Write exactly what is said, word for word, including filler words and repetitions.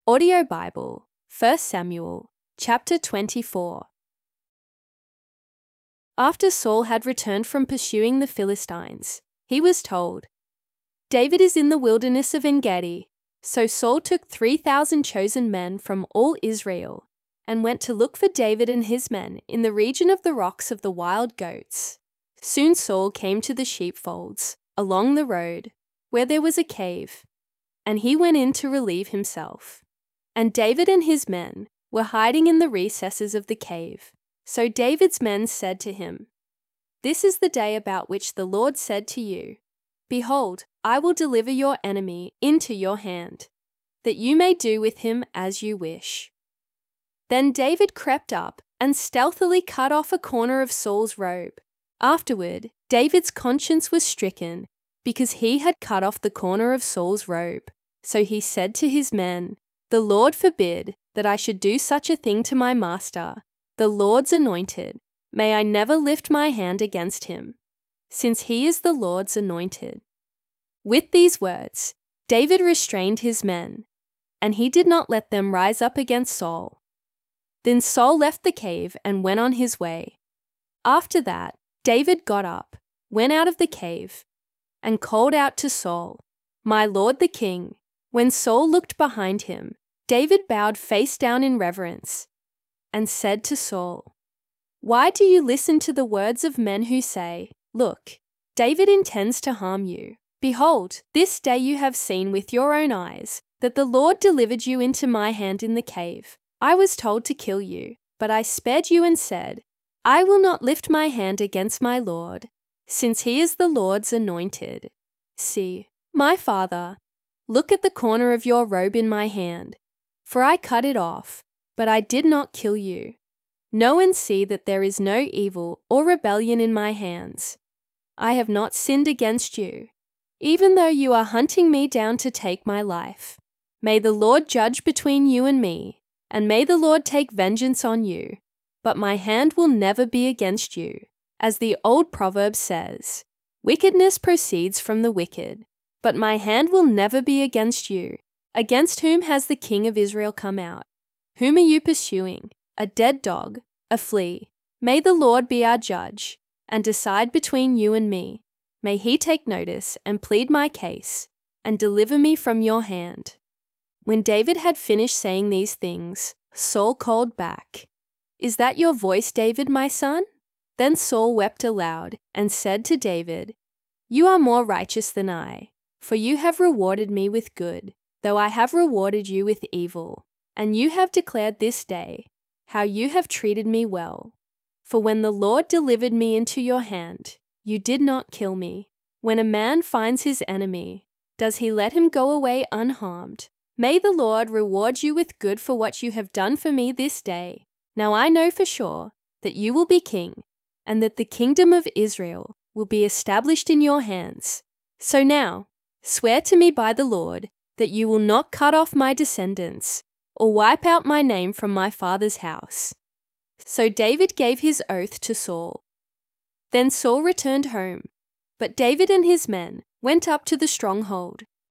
Audio Bible, First Samuel, chapter twenty-four. After Saul had returned from pursuing the Philistines, he was told, "David is in the wilderness of En-gedi." So Saul took three thousand chosen men from all Israel and went to look for David and his men in the region of the rocks of the wild goats. Soon Saul came to the sheepfolds along the road where there was a cave, and he went in to relieve himself. And David and his men were hiding in the recesses of the cave. So David's men said to him, "This is the day about which the Lord said to you, 'Behold, I will deliver your enemy into your hand, that you may do with him as you wish.'" Then David crept up and stealthily cut off a corner of Saul's robe. Afterward, David's conscience was stricken because he had cut off the corner of Saul's robe. So he said to his men, "The Lord forbid that I should do such a thing to my master, the Lord's anointed. May I never lift my hand against him, since he is the Lord's anointed." With these words, David restrained his men, and he did not let them rise up against Saul. Then Saul left the cave and went on his way. After that, David got up, went out of the cave, and called out to Saul, "My lord the king." When Saul looked behind him, David bowed face down in reverence and said to Saul, "Why do you listen to the words of men who say, 'Look, David intends to harm you'? Behold, this day you have seen with your own eyes that the Lord delivered you into my hand in the cave. I was told to kill you, but I spared you and said, 'I will not lift my hand against my Lord, since he is the Lord's anointed.' See, my father, look at the corner of your robe in my hand, for I cut it off, but I did not kill you. Know and see that there is no evil or rebellion in my hands. I have not sinned against you, even though you are hunting me down to take my life. May the Lord judge between you and me, and may the Lord take vengeance on you, but my hand will never be against you. As the old proverb says, 'Wickedness proceeds from the wicked,' but my hand will never be against you. Against whom has the king of Israel come out? Whom are you pursuing? A dead dog, a flea? May the Lord be our judge, and decide between you and me. May he take notice and plead my case, and deliver me from your hand." When David had finished saying these things, Saul called back, "Is that your voice, David, my son?" Then Saul wept aloud and said to David, "You are more righteous than I, for you have rewarded me with good, though I have rewarded you with evil. And you have declared this day how you have treated me well. For when the Lord delivered me into your hand, you did not kill me. When a man finds his enemy, does he let him go away unharmed? May the Lord reward you with good for what you have done for me this day. Now I know for sure that you will be king, and that the kingdom of Israel will be established in your hands. So now, swear to me by the Lord that you will not cut off my descendants or wipe out my name from my father's house." So David gave his oath to Saul. Then Saul returned home, but David and his men went up to the stronghold